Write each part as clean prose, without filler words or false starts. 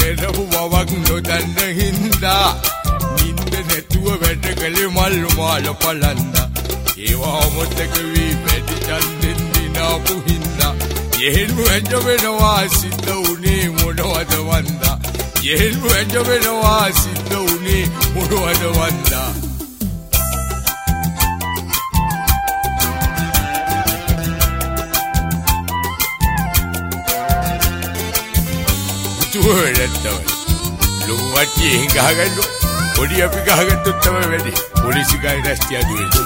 කරපු බවක් නොදන්න හින්දා නින්ද නැතුව වැඩ කළේ මල්ලු මාල පලන්දා ඒවා අමතක වී වැඩි චන්දෙන් දිනාපු හින්දා යෙහෙළු ඇඟ වෙනවා සිද්ධ උනේ මොනවද වන්දා යෙහෙළු ඇඟ වෙනවා සිද්ධ උනේ මොනවද වන්දා ලොවටි ගහගන්නු පොඩි අපි ගහගත්තොත් තමයි වැඩි පොලිසි ගානේ රැස්තිය අඩු වෙනවා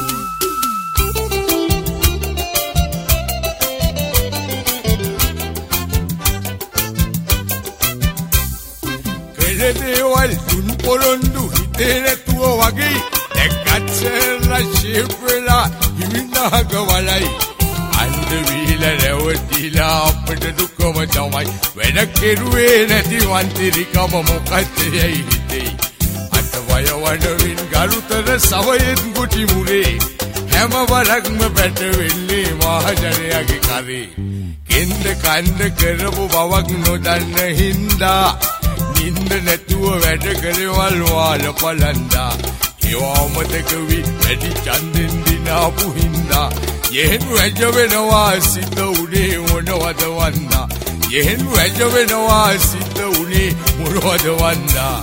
කෙලදේවල් තුන් පොරොන්දු හිතේ නැතුව වගේ දැක්කත් සරලා ෂේප් වෙලා හිමිනහක වලයි අන්ද වීලා රැවටිලා අපිට දුකම තමයි වැඩ කෙරුවේ නැති වන්තිරිකම මොකක්ද යයි හිතේ අතවය වඩවින් ගරුතර සවයෙන් ගුටි මුරේ හැම වරක්ම බැට වෙන්නේ මහජනයාගේ කරේ කෙන්ද කන්ද කරපු බවක් නොදන්න හින්දා නින්ද නැතුව වැඩ කරවල් වාල පලන්දා ඒවා අමතක වී වැඩි චන්දෙන් දිනාපු හින්දා යෙහෙළු ඇඟ වෙනවා සිද්ධ උනේ මොනවද වන්දා යෙහෙළු ඇඟ වෙනවා සිද්ධ උනේ මොනවද වන්දා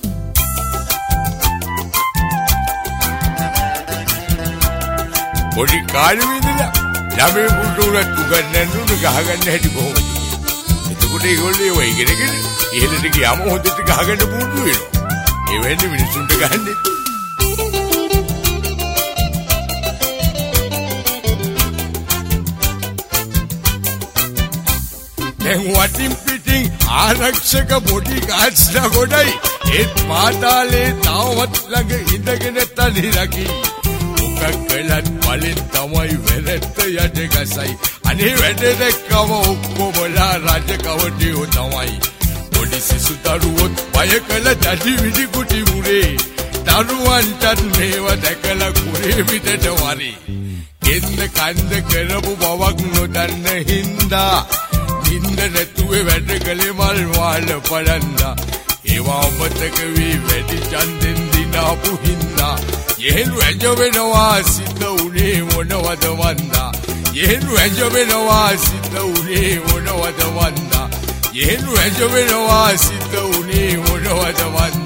පොඩි කාලේ ඉඳලා ළමයි පුටුලට උගන්නන්නු ගහගන්න හැටි කොහොමද එතකොට ඒගොල්ලෝ ඒව ඉගෙනගෙන ඉහෙලට ගියාම හොඳට ගහගන්න පුරුදු වෙනවා ඒ වෙන්නේ මිනිසුන්ට ගහන්නේ වටින් පිටින් ආරක්ෂක බොඩි ගාඩ්ස්ලා ගොඩයි ඒත් පාතාලේ තාවත් ළඟ ඉඳගෙන තනි රකි මොකක් කළත් බලෙන් තමයි වෙරෙත්ත යට ගසයි අනේ වැඩ දැක්කම ඔක්කොමලා රජ කවටියෝ තමයි පොඩි සිසු දරුවොත් බය කළ දැඩි විදි කුටි මුරේ දරුවන්ටත් මේව දැකලා කුරේ පිටට වරේ කෙන්ද කන්ද කරපු බවක් නොදන්න හින්දා නින්ද නැතුවේ වැඩ කළේ මල් වාල පලන්දා ඒවා අමතක වී වැඩි චන්දෙන් දිනාපු හින්දා යෙහෙළු ඇඟ වෙනවා සිද්ධ උනේ මොනවද වන්දා යෙහෙළු ඇඟ වෙනවා සිද්ධ උනේ මොනවද වන්දා යෙහෙළු ඇඟ වෙනවා සිද්ධ උනේ මොනවද වන්දා